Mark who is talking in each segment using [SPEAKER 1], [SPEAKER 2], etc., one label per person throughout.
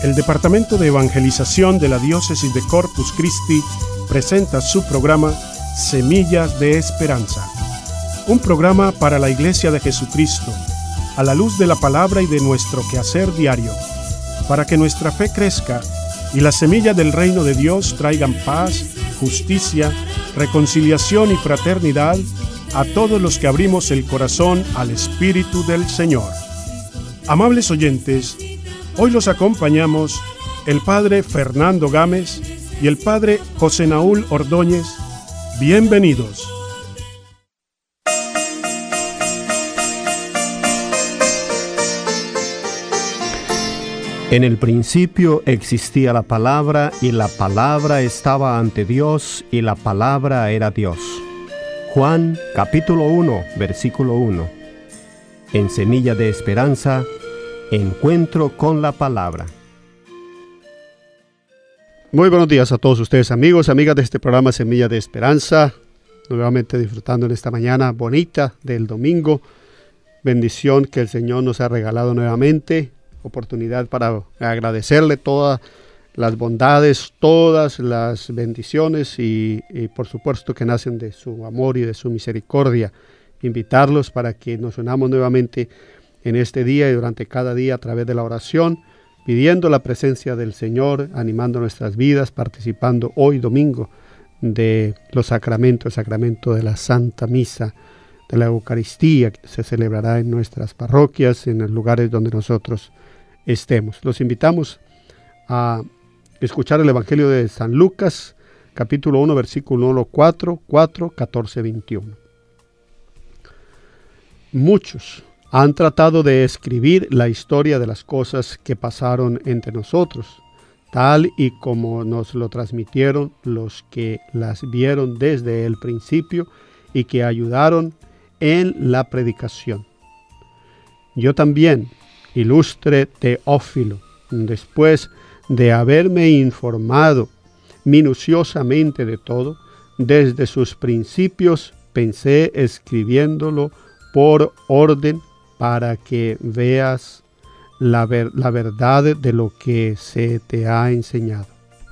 [SPEAKER 1] El Departamento de Evangelización de la Diócesis de Corpus Christi presenta su programa Semillas de Esperanza, un programa para la Iglesia de Jesucristo, a la luz de la palabra y de nuestro quehacer diario, para que nuestra fe crezca y las semillas del reino de Dios traigan paz, justicia, reconciliación y fraternidad a todos los que abrimos el corazón al Espíritu del Señor. Amables oyentes, hoy los acompañamos el Padre Fernando Gámez y el Padre José Naúl Ordóñez. Bienvenidos.
[SPEAKER 2] En el principio existía la palabra, y la palabra estaba ante Dios, y la palabra era Dios. Juan, capítulo 1, versículo 1. En Semilla de Esperanza, encuentro con la palabra.
[SPEAKER 3] Muy buenos días a todos ustedes, amigos, amigas de este programa Semilla de Esperanza. Nuevamente disfrutando en esta mañana bonita del domingo. Bendición que el Señor nos ha regalado nuevamente. Oportunidad para agradecerle todas las bondades, todas las bendiciones y por supuesto que nacen de su amor y de su misericordia. Invitarlos para que nos unamos nuevamente en este día y durante cada día a través de la oración, pidiendo la presencia del Señor, animando nuestras vidas, participando hoy domingo de los sacramentos, el sacramento de la Santa Misa, de la Eucaristía, que se celebrará en nuestras parroquias, en los lugares donde nosotros estemos. Los invitamos a escuchar el Evangelio de San Lucas, capítulo 1, versículo 4, 14, 21. Muchos han tratado de escribir la historia de las cosas que pasaron entre nosotros, tal y como nos lo transmitieron los que las vieron desde el principio y que ayudaron en la predicación. Yo también, ilustre Teófilo, después de haberme informado minuciosamente de todo, desde sus principios pensé escribiéndolo por orden para que veas la verdad de lo que se te ha enseñado.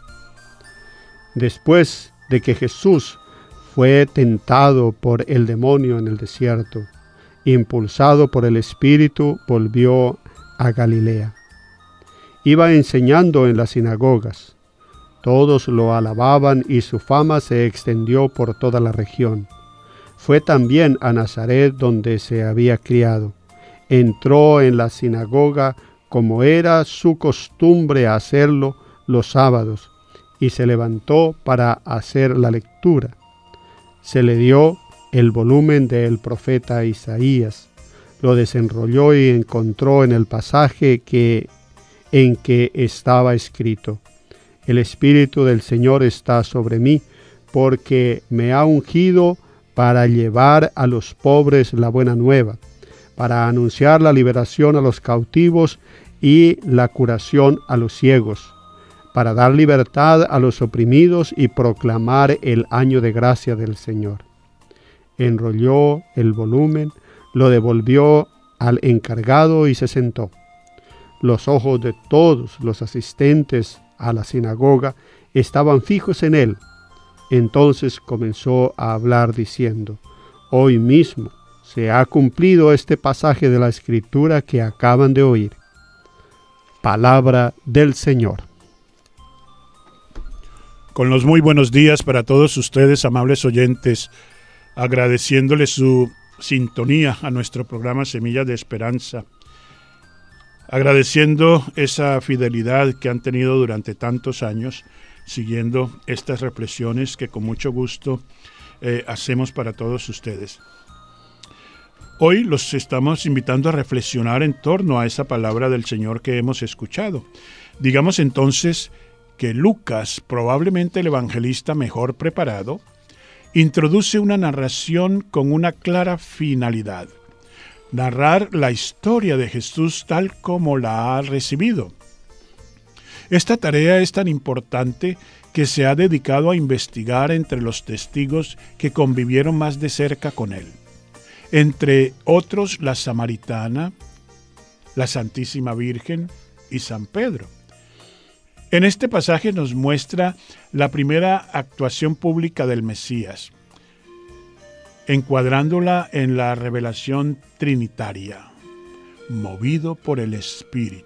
[SPEAKER 3] Después de que Jesús fue tentado por el demonio en el desierto, impulsado por el Espíritu, volvió a Galilea. Iba enseñando en las sinagogas. Todos lo alababan y su fama se extendió por toda la región. Fue también a Nazaret, donde se había criado. Entró en la sinagoga como era su costumbre hacerlo los sábados, y se levantó para hacer la lectura. Se le dio el volumen del profeta Isaías, lo desenrolló y encontró en el pasaje en que estaba escrito: El Espíritu del Señor está sobre mí, porque me ha ungido para llevar a los pobres la buena nueva, para anunciar la liberación a los cautivos y la curación a los ciegos, para dar libertad a los oprimidos y proclamar el año de gracia del Señor. Enrolló el volumen, lo devolvió al encargado y se sentó. Los ojos de todos los asistentes a la sinagoga estaban fijos en él. Entonces comenzó a hablar diciendo: Hoy mismo se ha cumplido este pasaje de la Escritura que acaban de oír. Palabra del Señor.
[SPEAKER 1] Con los muy buenos días para todos ustedes, amables oyentes, agradeciéndoles su sintonía a nuestro programa Semillas de Esperanza, agradeciendo esa fidelidad que han tenido durante tantos años, siguiendo estas reflexiones que con mucho gusto hacemos para todos ustedes. Hoy los estamos invitando a reflexionar en torno a esa palabra del Señor que hemos escuchado. Digamos entonces que Lucas, probablemente el evangelista mejor preparado, introduce una narración con una clara finalidad: narrar la historia de Jesús tal como la ha recibido. Esta tarea es tan importante que se ha dedicado a investigar entre los testigos que convivieron más de cerca con él, entre otros la samaritana, la Santísima Virgen y San Pedro. En este pasaje nos muestra la primera actuación pública del Mesías, encuadrándola en la revelación trinitaria, movido por el Espíritu.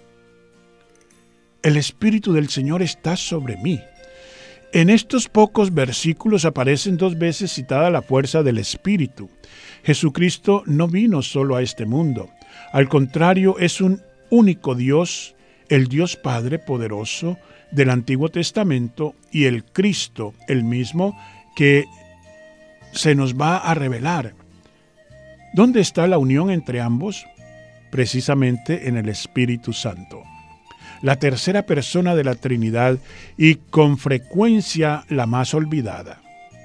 [SPEAKER 1] El Espíritu del Señor está sobre mí. En estos pocos versículos aparecen 2 veces citada la fuerza del Espíritu. Jesucristo no vino solo a este mundo. Al contrario, es un único Dios, el Dios Padre poderoso del Antiguo Testamento y el Cristo, el mismo que se nos va a revelar. ¿Dónde está la unión entre ambos? Precisamente en el Espíritu Santo, la tercera persona de la Trinidad y con frecuencia la más olvidada.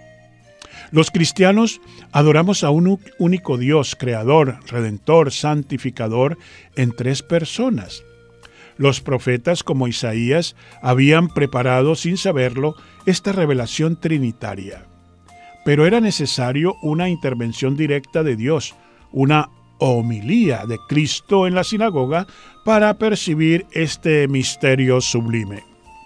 [SPEAKER 1] Los cristianos adoramos a un único Dios, creador, redentor, santificador, en 3 personas. Los profetas, como Isaías, habían preparado, sin saberlo, esta revelación trinitaria. Pero era necesario una intervención directa de Dios, una homilía de Cristo en la sinagoga para percibir este misterio sublime.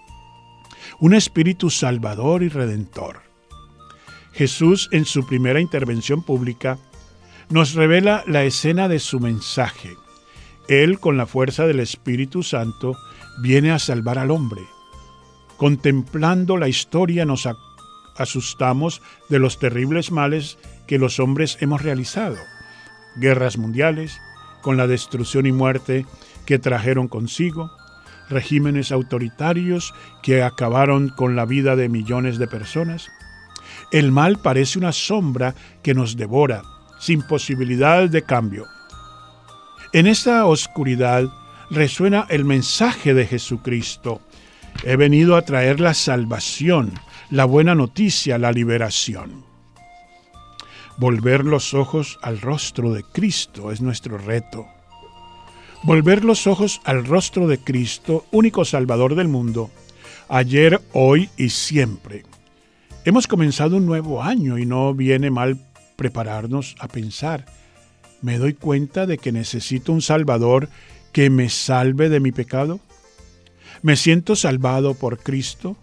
[SPEAKER 1] Un espíritu salvador y redentor. Jesús, en su primera intervención pública, nos revela la escena de su mensaje. Él, con la fuerza del Espíritu Santo, viene a salvar al hombre. Contemplando la historia nos asustamos de los terribles males que los hombres hemos realizado. Guerras mundiales, con la destrucción y muerte que trajeron consigo, regímenes autoritarios que acabaron con la vida de millones de personas. El mal parece una sombra que nos devora, sin posibilidad de cambio. En esa oscuridad resuena el mensaje de Jesucristo. He venido a traer la salvación, la buena noticia, la liberación. Volver los ojos al rostro de Cristo es nuestro reto. Volver los ojos al rostro de Cristo, único Salvador del mundo, ayer, hoy y siempre. Hemos comenzado un nuevo año y no viene mal prepararnos a pensar. ¿Me doy cuenta de que necesito un Salvador que me salve de mi pecado? ¿Me siento salvado por Cristo?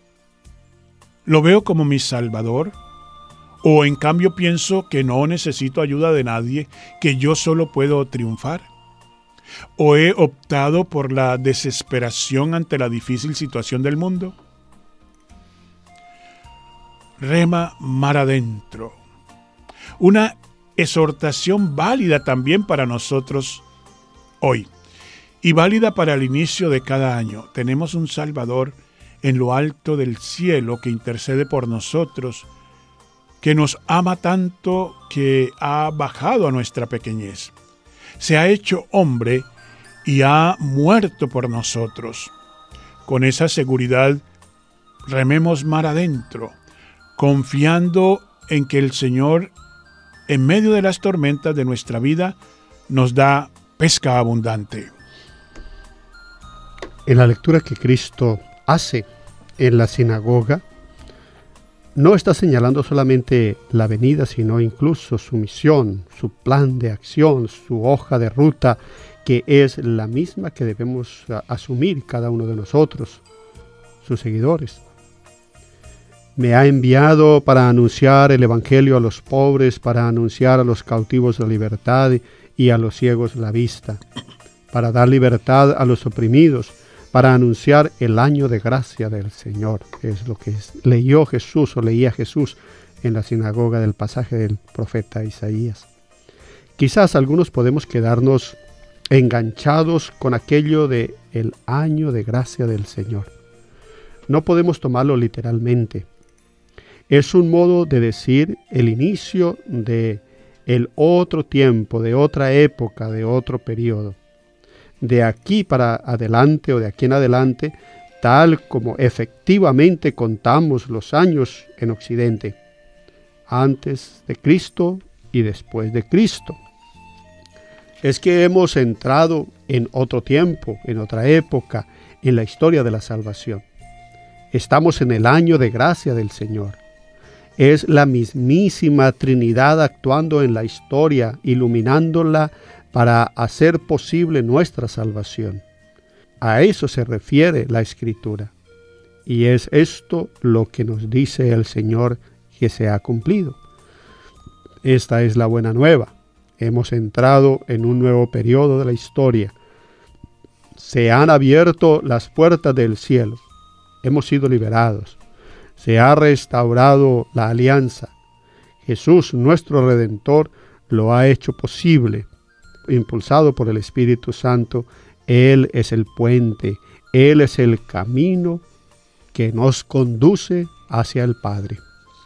[SPEAKER 1] ¿Lo veo como mi Salvador? ¿O en cambio pienso que no necesito ayuda de nadie, que yo solo puedo triunfar? ¿O he optado por la desesperación ante la difícil situación del mundo? Rema mar adentro. Una exhortación válida también para nosotros hoy y válida para el inicio de cada año. Tenemos un Salvador en lo alto del cielo que intercede por nosotros, que nos ama tanto que ha bajado a nuestra pequeñez. Se ha hecho hombre y ha muerto por nosotros. Con esa seguridad, rememos mar adentro, confiando en que el Señor, en medio de las tormentas de nuestra vida, nos da pesca abundante.
[SPEAKER 3] En la lectura que Cristo hace en la sinagoga, no está señalando solamente la venida, sino incluso su misión, su plan de acción, su hoja de ruta, que es la misma que debemos asumir cada uno de nosotros, sus seguidores. Me ha enviado para anunciar el Evangelio a los pobres, para anunciar a los cautivos la libertad y a los ciegos la vista, para dar libertad a los oprimidos, para anunciar el año de gracia del Señor. Es lo que leyó Jesús o leía Jesús en la sinagoga del pasaje del profeta Isaías. Quizás algunos podemos quedarnos enganchados con aquello de el año de gracia del Señor. No podemos tomarlo literalmente. Es un modo de decir el inicio de el otro tiempo, de otra época, de otro periodo. De aquí para adelante o de aquí en adelante, tal como efectivamente contamos los años en Occidente, antes de Cristo y después de Cristo. Es que hemos entrado en otro tiempo, en otra época, en la historia de la salvación. Estamos en el año de gracia del Señor. Es la mismísima Trinidad actuando en la historia, iluminándola para hacer posible nuestra salvación. A eso se refiere la Escritura. Y es esto lo que nos dice el Señor que se ha cumplido. Esta es la buena nueva. Hemos entrado en un nuevo periodo de la historia. Se han abierto las puertas del cielo. Hemos sido liberados. Se ha restaurado la alianza. Jesús, nuestro Redentor, lo ha hecho posible. Impulsado por el Espíritu Santo, Él es el puente, Él es el camino que nos conduce hacia el Padre.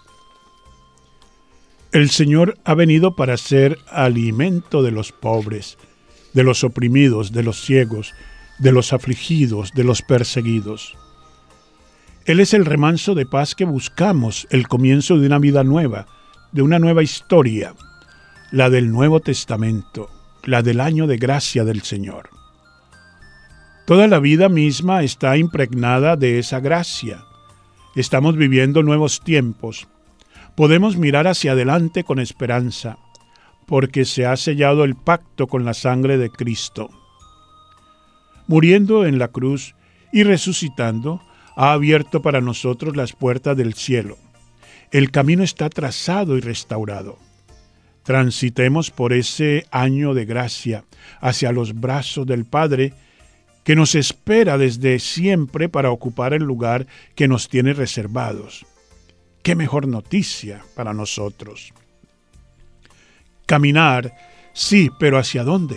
[SPEAKER 1] El Señor ha venido para ser alimento de los pobres, de los oprimidos, de los ciegos, de los afligidos, de los perseguidos. Él es el remanso de paz que buscamos, el comienzo de una vida nueva, de una nueva historia, la del Nuevo Testamento, la del año de gracia del Señor. Toda la vida misma está impregnada de esa gracia. Estamos viviendo nuevos tiempos. Podemos mirar hacia adelante con esperanza, porque se ha sellado el pacto con la sangre de Cristo. Muriendo en la cruz y resucitando, ha abierto para nosotros las puertas del cielo. El camino está trazado y restaurado. Transitemos por ese año de gracia hacia los brazos del Padre, que nos espera desde siempre para ocupar el lugar que nos tiene reservados. ¡Qué mejor noticia para nosotros! Caminar, sí, pero ¿hacia dónde?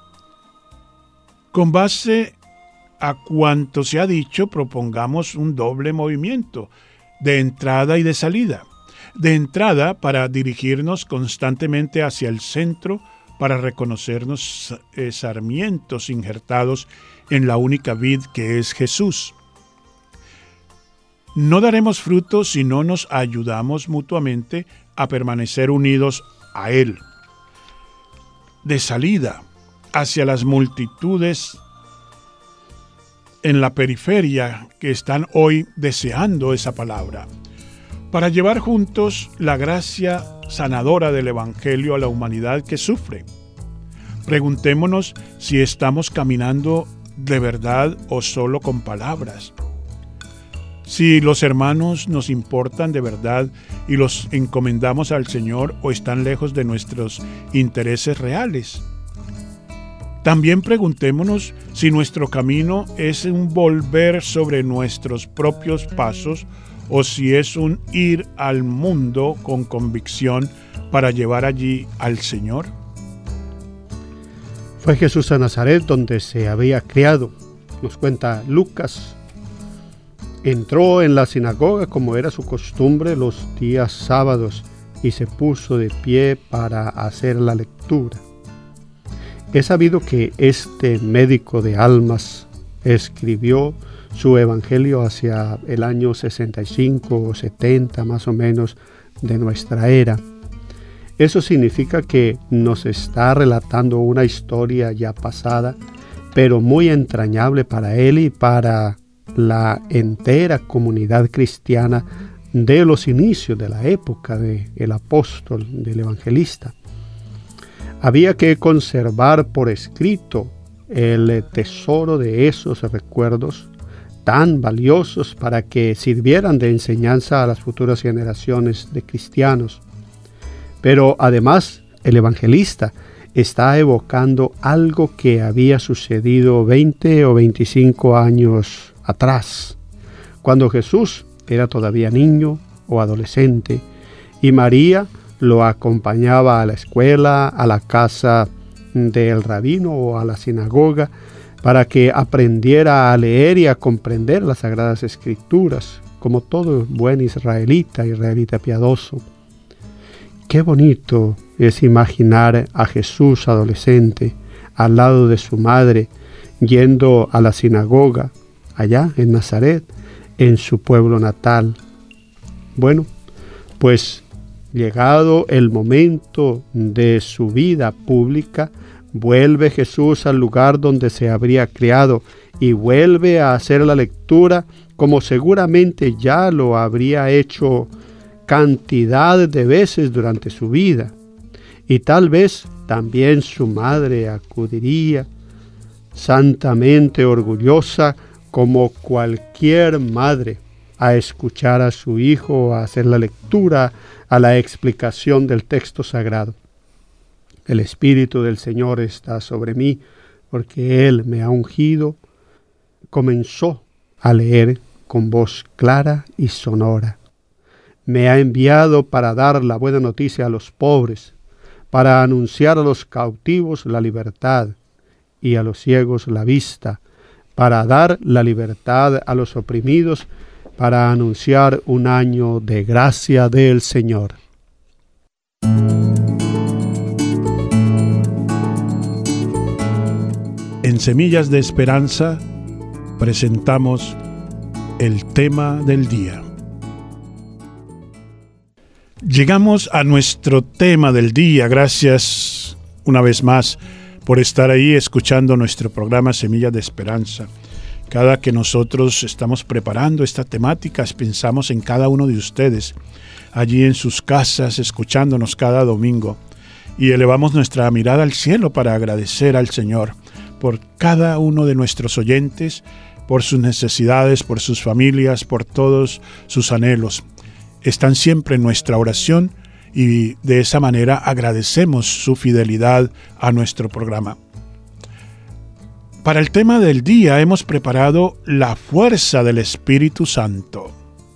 [SPEAKER 1] Con base a cuanto se ha dicho, propongamos un doble movimiento, de entrada y de salida. De entrada, para dirigirnos constantemente hacia el centro, para reconocernos sarmientos injertados en la única vid que es Jesús. No daremos fruto si no nos ayudamos mutuamente a permanecer unidos a Él. De salida, hacia las multitudes en la periferia que están hoy deseando esa palabra, para llevar juntos la gracia sanadora del Evangelio a la humanidad que sufre. Preguntémonos si estamos caminando de verdad o solo con palabras. Si los hermanos nos importan de verdad y los encomendamos al Señor o están lejos de nuestros intereses reales. También preguntémonos si nuestro camino es un volver sobre nuestros propios pasos o si es un ir al mundo con convicción para llevar allí al Señor.
[SPEAKER 3] Fue Jesús a Nazaret donde se había criado, nos cuenta Lucas. Entró en la sinagoga como era su costumbre los días sábados y se puso de pie para hacer la lectura. Es sabido que este médico de almas escribió su evangelio hacia el año 65 o 70 más o menos de nuestra era. Eso significa que nos está relatando una historia ya pasada, pero muy entrañable para él y para la entera comunidad cristiana de los inicios de la época del apóstol, del evangelista. Había que conservar por escrito el tesoro de esos recuerdos tan valiosos para que sirvieran de enseñanza a las futuras generaciones de cristianos. Pero además, el evangelista está evocando algo que había sucedido 20 o 25 años atrás, cuando Jesús era todavía niño o adolescente y María lo acompañaba a la escuela, a la casa del rabino o a la sinagoga para que aprendiera a leer y a comprender las Sagradas Escrituras, como todo buen israelita piadoso. Qué bonito es imaginar a Jesús adolescente al lado de su madre, yendo a la sinagoga, allá en Nazaret, en su pueblo natal. Bueno, pues llegado el momento de su vida pública, vuelve Jesús al lugar donde se habría criado y vuelve a hacer la lectura como seguramente ya lo habría hecho cantidad de veces durante su vida. Y tal vez también su madre acudiría santamente orgullosa como cualquier madre a escuchar a su hijo, a hacer la lectura, a la explicación del texto sagrado. El Espíritu del Señor está sobre mí, porque Él me ha ungido. Comenzó a leer con voz clara y sonora. Me ha enviado para dar la buena noticia a los pobres, para anunciar a los cautivos la libertad y a los ciegos la vista, para dar la libertad a los oprimidos, para anunciar un año de gracia del Señor.
[SPEAKER 1] En Semillas de Esperanza presentamos el tema del día. Llegamos a nuestro tema del día. Gracias una vez más por estar ahí escuchando nuestro programa Semillas de Esperanza. Cada que nosotros estamos preparando esta temática, pensamos en cada uno de ustedes, allí en sus casas, escuchándonos cada domingo, y elevamos nuestra mirada al cielo para agradecer al Señor por cada uno de nuestros oyentes, por sus necesidades, por sus familias, por todos sus anhelos. Están siempre en nuestra oración y de esa manera agradecemos su fidelidad a nuestro programa. Para el tema del día hemos preparado la fuerza del Espíritu Santo.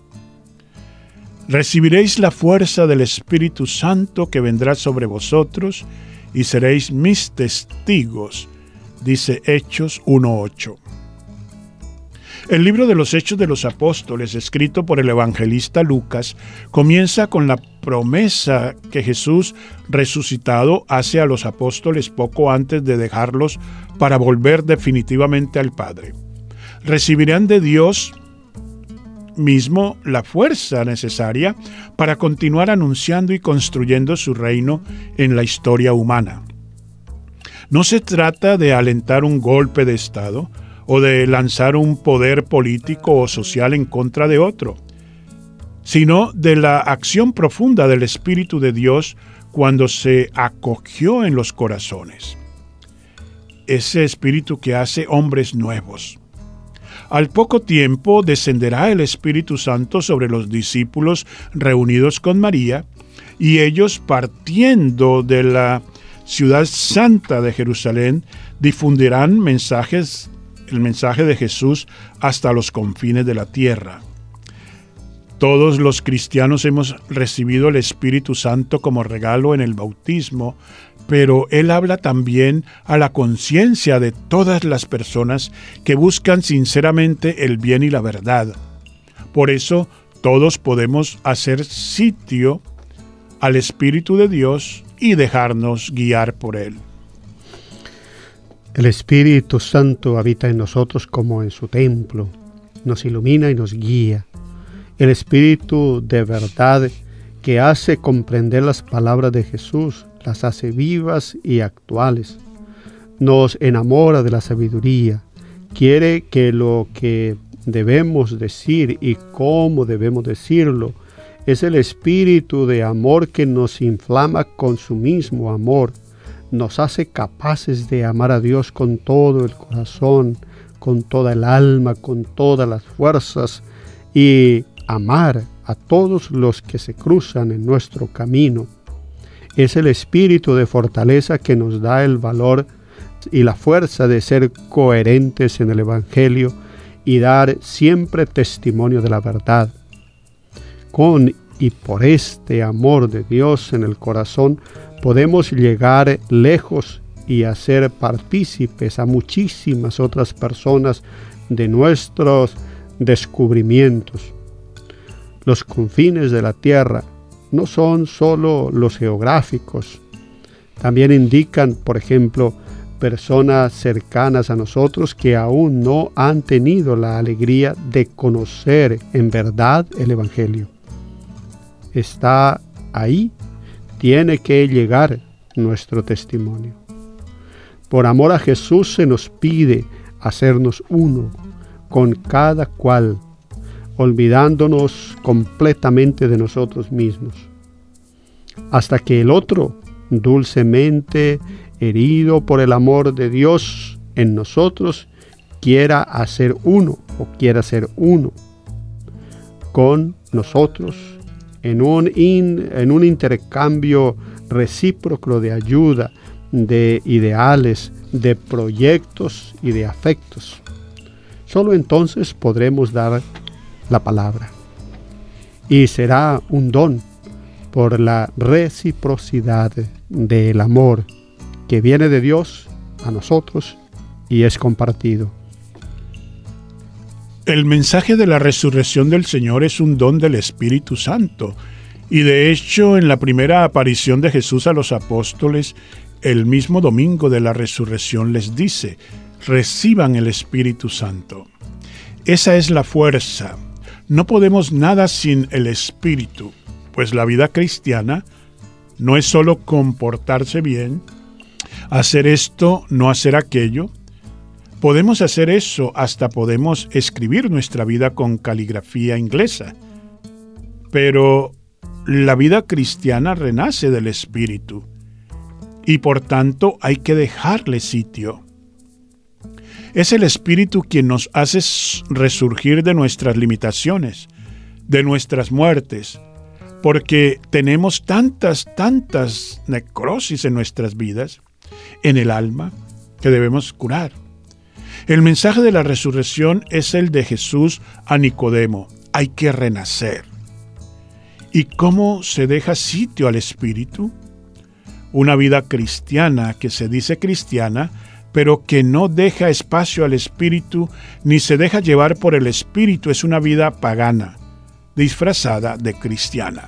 [SPEAKER 1] Recibiréis la fuerza del Espíritu Santo que vendrá sobre vosotros y seréis mis testigos, dice Hechos 1:8. El libro de los Hechos de los Apóstoles, escrito por el evangelista Lucas, comienza con la promesa que Jesús resucitado hace a los apóstoles poco antes de dejarlos para volver definitivamente al Padre. Recibirán de Dios mismo la fuerza necesaria para continuar anunciando y construyendo su reino en la historia humana. No se trata de alentar un golpe de Estado o de lanzar un poder político o social en contra de otro, sino de la acción profunda del Espíritu de Dios cuando se acogió en los corazones. Ese Espíritu que hace hombres nuevos. Al poco tiempo descenderá el Espíritu Santo sobre los discípulos reunidos con María, y ellos, partiendo de la ciudad santa de Jerusalén, difundirán el mensaje de Jesús hasta los confines de la tierra. Todos los cristianos hemos recibido el Espíritu Santo como regalo en el bautismo, pero Él habla también a la conciencia de todas las personas que buscan sinceramente el bien y la verdad. Por eso, todos podemos hacer sitio al Espíritu de Dios y dejarnos guiar por Él.
[SPEAKER 3] El Espíritu Santo habita en nosotros como en su templo, nos ilumina y nos guía. El Espíritu de verdad que hace comprender las palabras de Jesús, las hace vivas y actuales. Nos enamora de la sabiduría, quiere que lo que debemos decir y cómo debemos decirlo. Es el Espíritu de amor que nos inflama con su mismo amor. Nos hace capaces de amar a Dios con todo el corazón, con toda el alma, con todas las fuerzas, y amar a todos los que se cruzan en nuestro camino. Es el Espíritu de fortaleza que nos da el valor y la fuerza de ser coherentes en el Evangelio y dar siempre testimonio de la verdad. Con y por este amor de Dios en el corazón podemos llegar lejos y hacer partícipes a muchísimas otras personas de nuestros descubrimientos. Los confines de la tierra no son solo los geográficos, también indican, por ejemplo, personas cercanas a nosotros que aún no han tenido la alegría de conocer en verdad el Evangelio. Está ahí, tiene que llegar nuestro testimonio. Por amor a Jesús se nos pide hacernos uno con cada cual, olvidándonos completamente de nosotros mismos, hasta que el otro, dulcemente herido por el amor de Dios en nosotros quiera ser uno con nosotros en un intercambio recíproco de ayuda, de ideales, de proyectos y de afectos. Solo entonces podremos dar la palabra. Y será un don por la reciprocidad del amor que viene de Dios a nosotros y es compartido.
[SPEAKER 1] El mensaje de la resurrección del Señor es un don del Espíritu Santo. Y de hecho, en la primera aparición de Jesús a los apóstoles, el mismo domingo de la resurrección les dice: reciban el Espíritu Santo. Esa es la fuerza. No podemos nada sin el Espíritu, pues la vida cristiana no es solo comportarse bien, hacer esto, no hacer aquello. Podemos hacer eso, hasta podemos escribir nuestra vida con caligrafía inglesa. Pero la vida cristiana renace del Espíritu y por tanto hay que dejarle sitio. Es el Espíritu quien nos hace resurgir de nuestras limitaciones, de nuestras muertes, porque tenemos tantas necrosis en nuestras vidas, en el alma, que debemos curar. El mensaje de la resurrección es el de Jesús a Nicodemo: hay que renacer. ¿Y cómo se deja sitio al Espíritu? Una vida cristiana que se dice cristiana, pero que no deja espacio al Espíritu ni se deja llevar por el Espíritu, es una vida pagana, disfrazada de cristiana.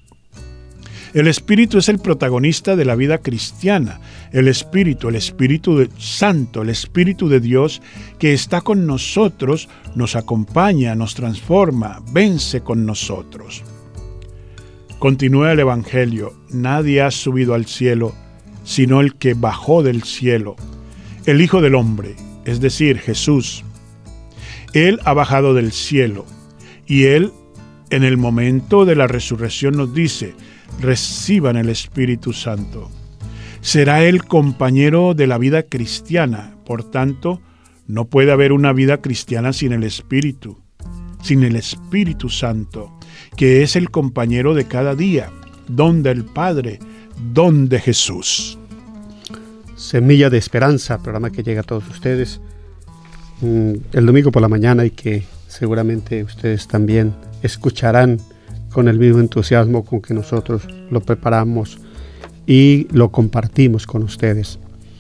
[SPEAKER 1] El Espíritu es el protagonista de la vida cristiana. El Espíritu Santo, el Espíritu de Dios que está con nosotros, nos acompaña, nos transforma, vence con nosotros. Continúa el Evangelio: nadie ha subido al cielo, sino el que bajó del cielo, el Hijo del Hombre, es decir, Jesús. Él ha bajado del cielo y Él, en el momento de la resurrección, nos dice: reciban el Espíritu Santo. Será Él compañero de la vida cristiana. Por tanto, no puede haber una vida cristiana sin el Espíritu Santo, que es el compañero de cada día, don del Padre, don de Jesús.
[SPEAKER 3] Semilla de Esperanza, programa que llega a todos ustedes el domingo por la mañana y que seguramente ustedes también escucharán con el mismo entusiasmo con que nosotros lo preparamos y lo compartimos con ustedes.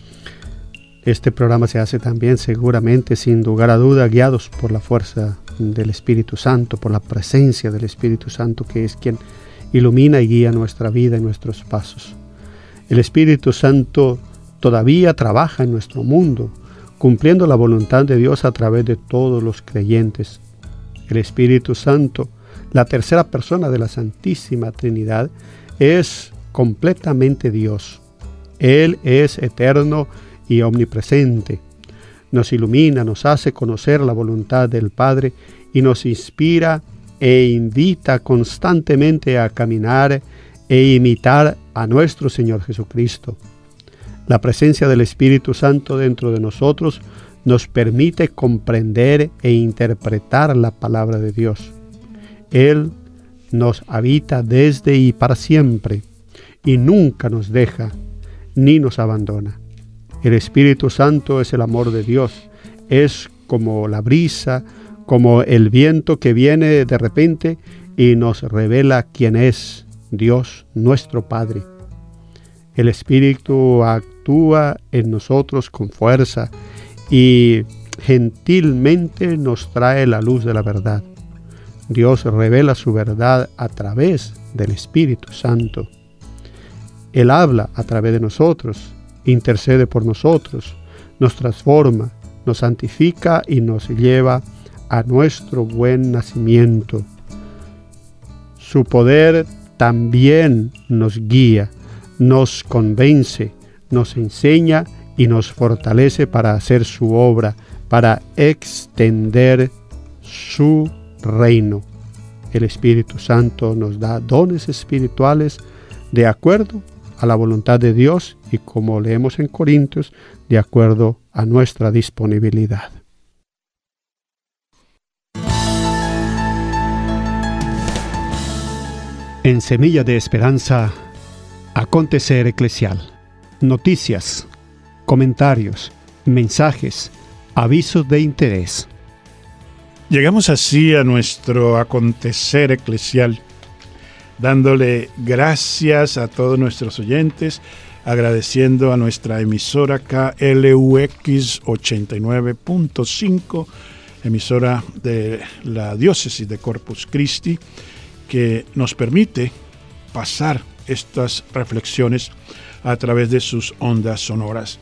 [SPEAKER 3] Este programa se hace también seguramente, sin lugar a duda, guiados por la fuerza del Espíritu Santo, por la presencia del Espíritu Santo, que es quien ilumina y guía nuestra vida y nuestros pasos. El Espíritu Santo todavía trabaja en nuestro mundo, cumpliendo la voluntad de Dios a través de todos los creyentes. El Espíritu Santo, la tercera persona de la Santísima Trinidad, es completamente Dios. Él es eterno y omnipresente. Nos ilumina, nos hace conocer la voluntad del Padre y nos inspira e invita constantemente a caminar e imitar a nuestro Señor Jesucristo. La presencia del Espíritu Santo dentro de nosotros nos permite comprender e interpretar la palabra de Dios. Él nos habita desde y para siempre y nunca nos deja ni nos abandona. El Espíritu Santo es el amor de Dios, es como la brisa, como el viento que viene de repente y nos revela quién es Dios, nuestro Padre. El Espíritu actúa en nosotros con fuerza y gentilmente nos trae la luz de la verdad. Dios revela su verdad a través del Espíritu Santo. Él habla a través de nosotros, intercede por nosotros, nos transforma, nos santifica y nos lleva a nuestro buen nacimiento. Su poder también nos guía, nos convence, nos enseña y nos fortalece para hacer su obra, para extender su reino. El Espíritu Santo nos da dones espirituales de acuerdo a la voluntad de Dios y, como leemos en Corintios, de acuerdo a nuestra disponibilidad. En Semilla de Esperanza, acontecer eclesial. Noticias, comentarios, mensajes, avisos de interés.
[SPEAKER 1] Llegamos así a nuestro acontecer eclesial, dándole gracias a todos nuestros oyentes, agradeciendo a nuestra emisora KLUX 89.5, emisora de la Diócesis de Corpus Christi, que nos permite pasar estas reflexiones a través de sus ondas sonoras.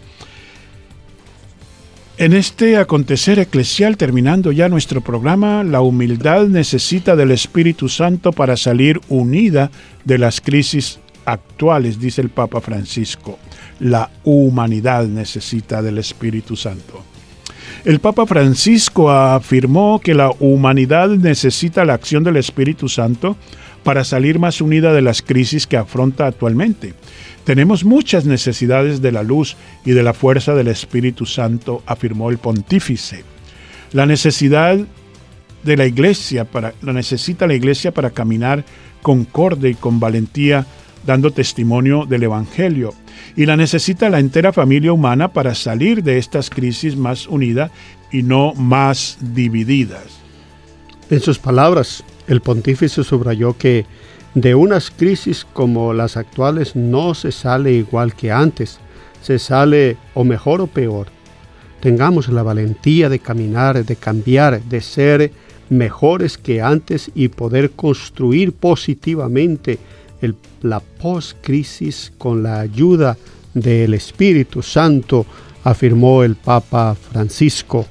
[SPEAKER 1] En este acontecer eclesial, terminando ya nuestro programa, la humildad necesita del Espíritu Santo para salir unida de las crisis actuales, dice el Papa Francisco. La humanidad necesita del Espíritu Santo. El Papa Francisco afirmó que la humanidad necesita la acción del Espíritu Santo para salir más unida de las crisis que afronta actualmente. Tenemos muchas necesidades de la luz y de la fuerza del Espíritu Santo, afirmó el pontífice. La necesita la Iglesia para caminar concorde y con valentía, dando testimonio del Evangelio. Y la necesita la entera familia humana para salir de estas crisis más unida y no más divididas.
[SPEAKER 3] En sus palabras, el pontífice subrayó que de unas crisis como las actuales no se sale igual que antes, se sale o mejor o peor. Tengamos la valentía de caminar, de cambiar, de ser mejores que antes y poder construir positivamente la post-crisis con la ayuda del Espíritu Santo, afirmó el Papa Francisco.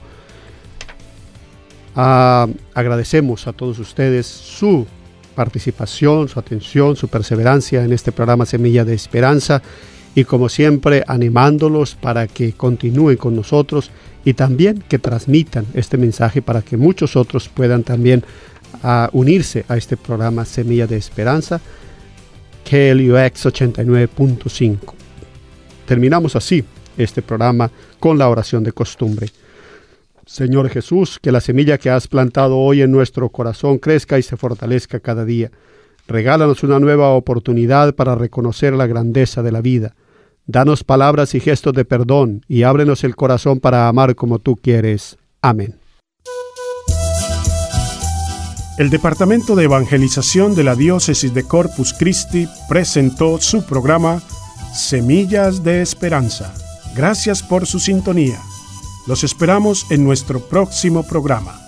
[SPEAKER 3] Agradecemos a todos ustedes su participación, su atención, su perseverancia en este programa Semilla de Esperanza y, como siempre, animándolos para que continúen con nosotros y también que transmitan este mensaje para que muchos otros puedan también unirse a este programa Semilla de Esperanza, KLUX 89.5. Terminamos así este programa con la oración de costumbre. Señor Jesús, que la semilla que has plantado hoy en nuestro corazón crezca y se fortalezca cada día. Regálanos una nueva oportunidad para reconocer la grandeza de la vida. Danos palabras y gestos de perdón y ábrenos el corazón para amar como tú quieres. Amén.
[SPEAKER 4] El Departamento de Evangelización de la Diócesis de Corpus Christi presentó su programa Semillas de Esperanza. Gracias por su sintonía. Los esperamos en nuestro próximo programa.